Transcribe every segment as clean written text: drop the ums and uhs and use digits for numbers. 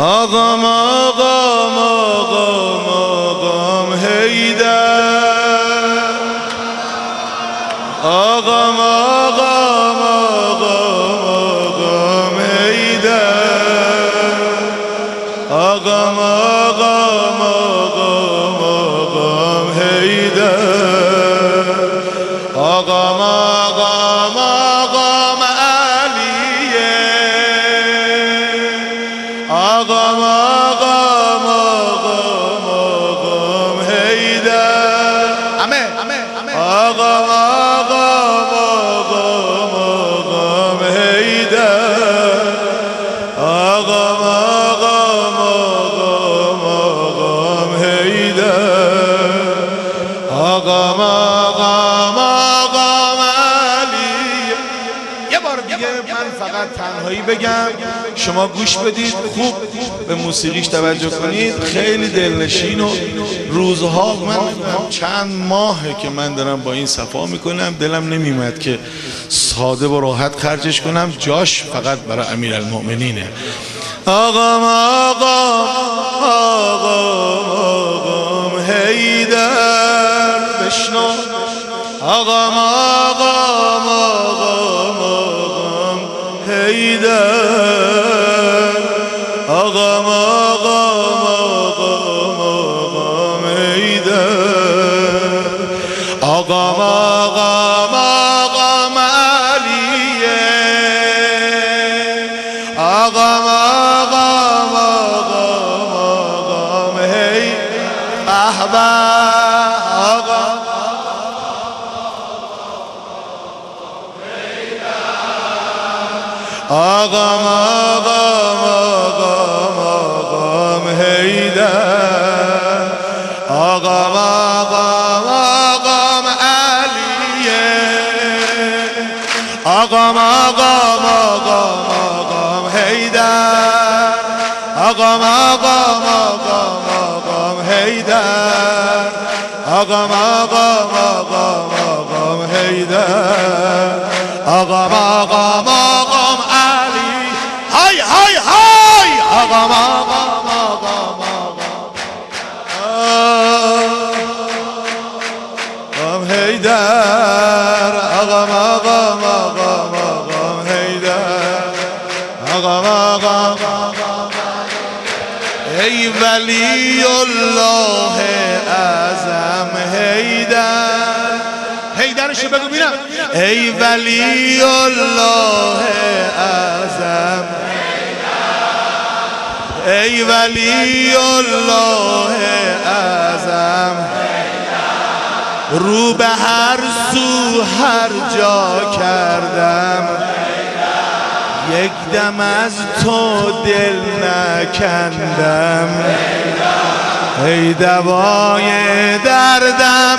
آقام آقام آقام آقام حیدر، آقام آقام آقام آقام حیدر، آقام آقام آقام آقام حیدر، آقام آقام آقام علیه، آقام آقام آقام آقام حیدر، آقام آقام آقام آقام حیدر، آقام آقام آقام آقام حیدر، آقام آقام آقام علیه. یه بار دیگه من فقط تنهایی بگم، شما گوش بدید، خوب به موسیقیش توجه کنید، خیلی دلنشین. و روزها من چند ماهه که من دارم با این صفا میکنم، دلم نمیمد که ساده و راحت خرجش کنم، جاش فقط برای امیرالمؤمنینه. آقام آقام آقام آقام حیدر، بشنو، آقام آقام آقام آقام حیدر، آقام آقام آقام آقام حیدر، آقام آقام آقام علیه، آقام آقام آقام آقام حیدر، آقام آقام آقام آقام آقام حیدر، آقام آقام آقام علیه، آقام آقام آقام آقام حیدر، آقام آقام آقام آقام حیدر، آقام آقام آقام آقام حیدر، آقام آقام آقام علی، های های های، آقام آقام آقام آقام حیدر، آقام آقام آقام آقام حیدر، آقام آقام ای ولی الله اعظم حیدر، حیدرشو بگو بینم، ای ولی الله اعظم، ای ولی الله اعظم، رو به هر سو هر جا کردم، یک دم از تو دل نکندم، ای دوای دردم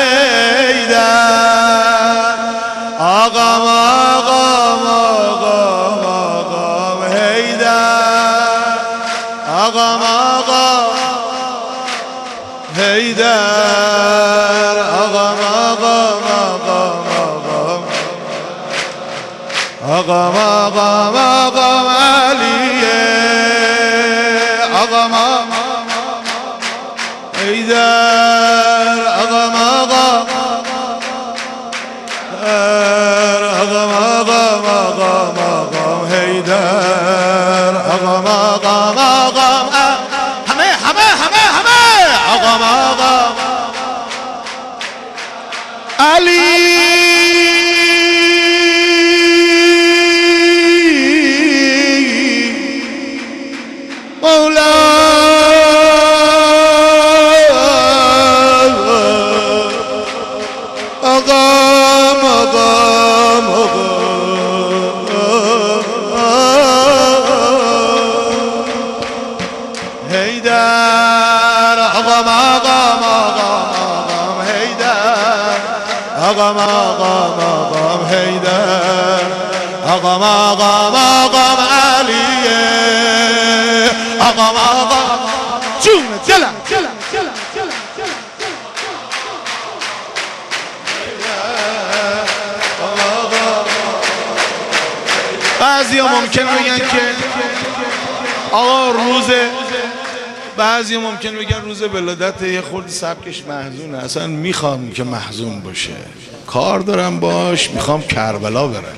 حیدر، آقام آقام آقام آقام حیدر، آقام آقام حیدر، آقام آقام آقام آقام آقام آقام آقام علیه، آقام حیدر، آقام آقام آقام آقام آقام آقام حیدر، آقام آقام آقام، همه آقام آقام علی، مولا آقام آقام حیدر، آقام آقام آقام حیدر، آقام آقام آقام حیدر، آقام آقام آقام علیه، آقام آقام جون دلم، بعضی ها ممکن بگن که آقا روز بعضی ممکن بگن روز ولادت یه خورده سبکش محزونه، اصلا میخوام که محزون باشه، کار دارم باش، میخوام کربلا برم.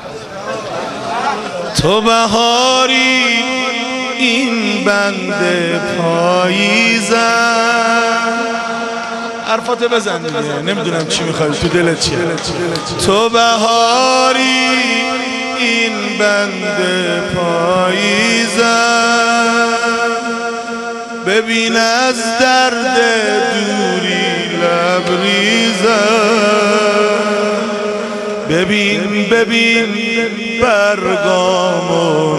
تو بهاری این بنده پاییزم، حرفات بزن دیگه، نمیدونم چی میخوای، تو دلت چیه؟ تو بهاری این بنده پاییزم، ببین از درد دوری لبریزم، ببین برگامو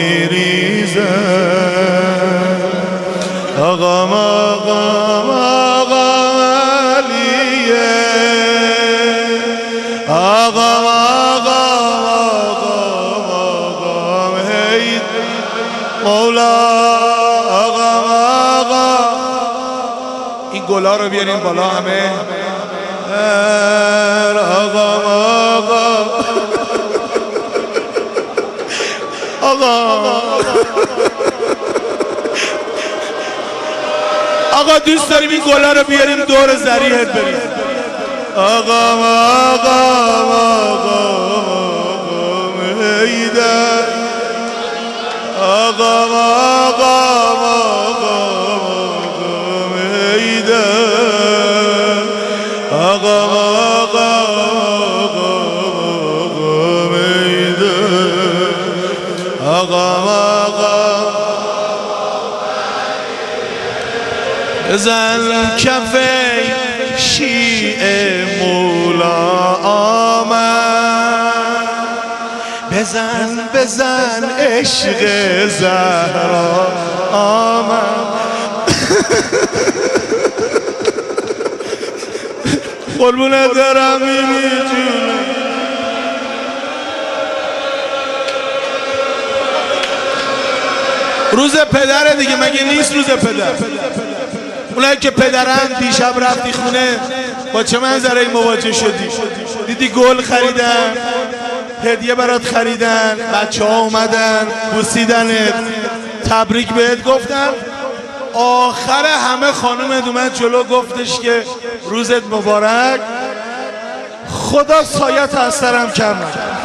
میریزم. آقام آقام آقام علیه، آقام آقام آقام آقام هید مولا، آقام آقام. این گلا رو بیارین بالا همه. آقام آقام آقا دوست داریم این گلا رو بیاریم دور ذریعت بریم. آقام آقام آقام هیدر، آقام آقام آقام هیدر، آقام آقام هیدر، آقام آقام. بزن کفه شیعه مولا آمد، بزن عشق زهرا آمد. قربونت دارم میمی جونم. روز پدره دیگه، مگه نیست روز پدر؟ اونایی که پدرن دیشب رفتی خونه با چه منظره‌ای مواجه شدی؟ دیدی گل خریدن، هدیه برات خریدن، بچه‌ها اومدن بوسیدنت، تبریک بهت گفتن، آخر همه خانومت اومد جلو گفتش که روزت مبارک، خدا سایت از سرم کم نکنه.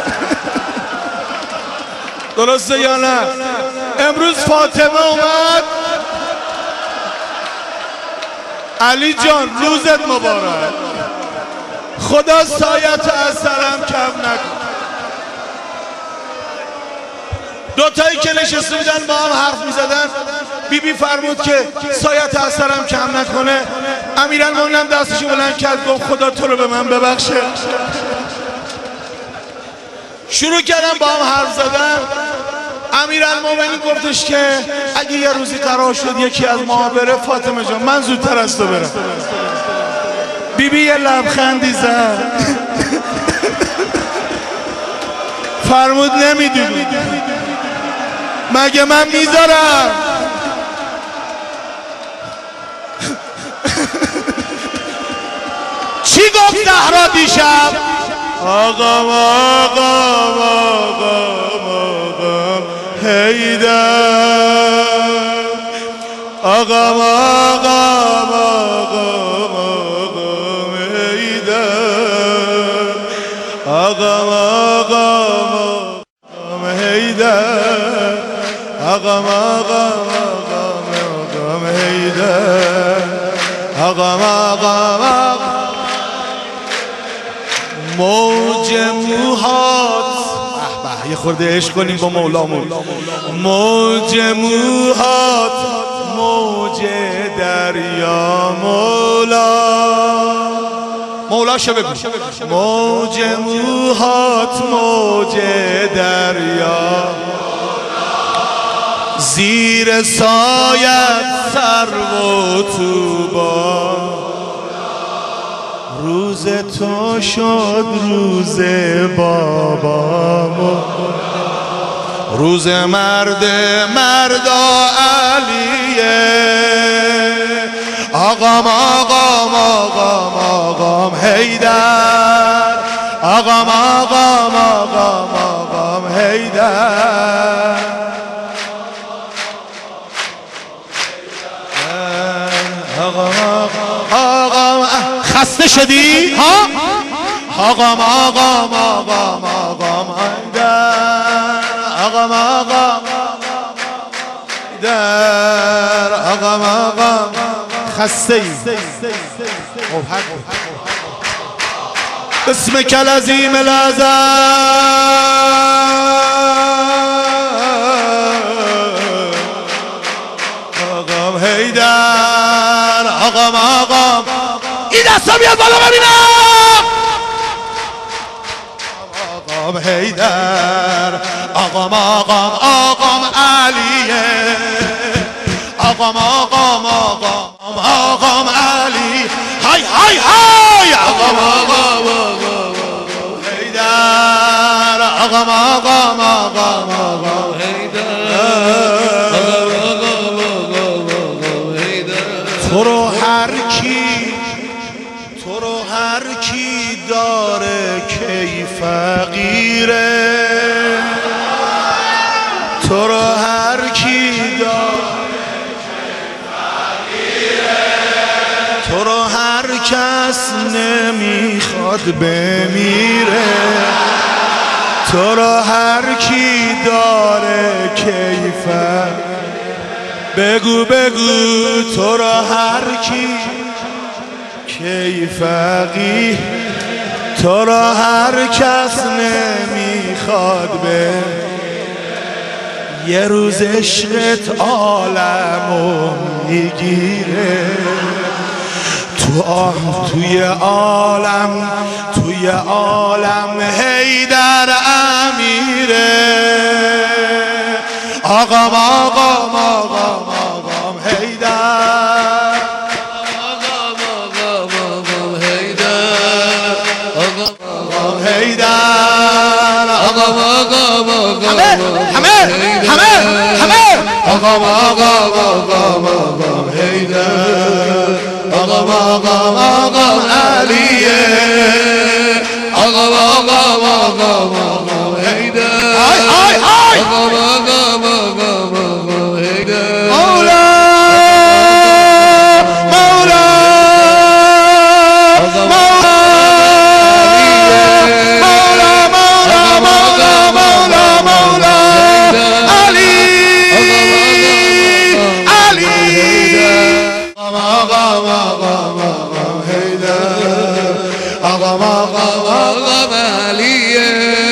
درسته یا نه؟ امروز فاطمه اومد، علی جان روزت مبارک، خدا سایت از سرم کم نکنه. دوتایی که نشسته بودن با هم حرف میزدن، بیبی فرمود که سایت از سرم کم نکنه. امیرالمومنین دستشو بلند کرد گفت خدا تو رو به من ببخشه. شروع کردن با هم حرف زدن. امیرالمومنین گفتش که اگه یه روزی قرار شد یکی از ما بره، فاطمه جان من زودتر از تو برم. بیبی یه لبخندی زد، فرمود نمیدونی مگه من میذارم؟ چی گفت زهرا دیشب؟ آقام آقام آقام آقام هیدر، آقام آقام آقام آقام هیدر، آقام آقام آقام هیدر، آقام آقام آقام هیدر، آقام آقام. موج موهات، یه خورده عشق کنیم با مولامون. موج موهات موج دریا مولا، مولاشو بگو. موج موهات موج دریا، زیر سایت سرو و طوبا، روز تو شد روز بابا، روز مردا علیه. آقام آقام آقام آقام هیدر، آقام آقام آقام آقام هیدر، آقا خسته شدی؟ ها؟ آقا حیدر آقا در آقا خسته ای اسمك العظیم العظم آقا حیدر آقا این دستا بیاد بالا ببینم آقا حیدر آقام علیه آقام علی های آقام حیدر آقام حیدر تو رو هر کی داره کی فقیره تو رو هر کی تو رو هر کس نمیخواد بمیره تو رو هر کی داره کیفر بگو تو رو هر کی کیفقی تو رو هر کس نمیخواد بمیره یه روز عشقت عالمو میگیره توی عالم حیدر امیره آقام حیدر آقام علیه آقام حیدر آقام حیدر مولا آقام علیه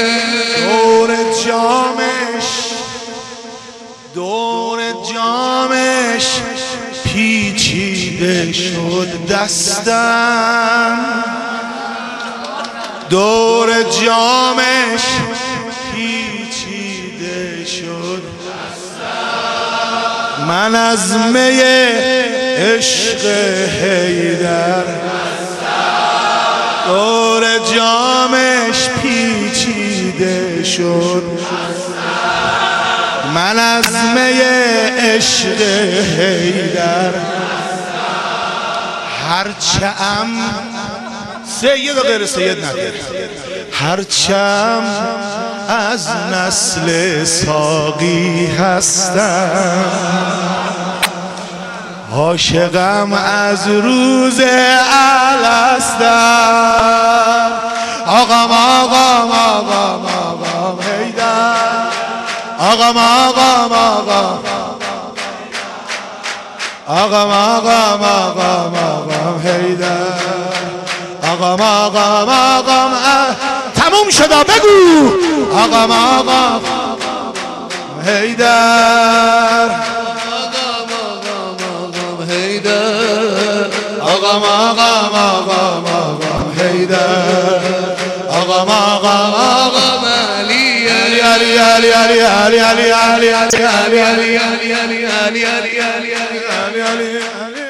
دور جامش پیچیده شد دستم دور جامش پیچیده شد دستم من از می عشق حیدر دور جامش پیچیده شد من از می عشق حیدر هرچم سید و غیر سید نداره هرچم از نسل ساقی هستم عاشقم از روز الستر آقام حیدر آقام حیدر آقام تموم شدا بگو آقام حیدر آقام حیدر آقام علی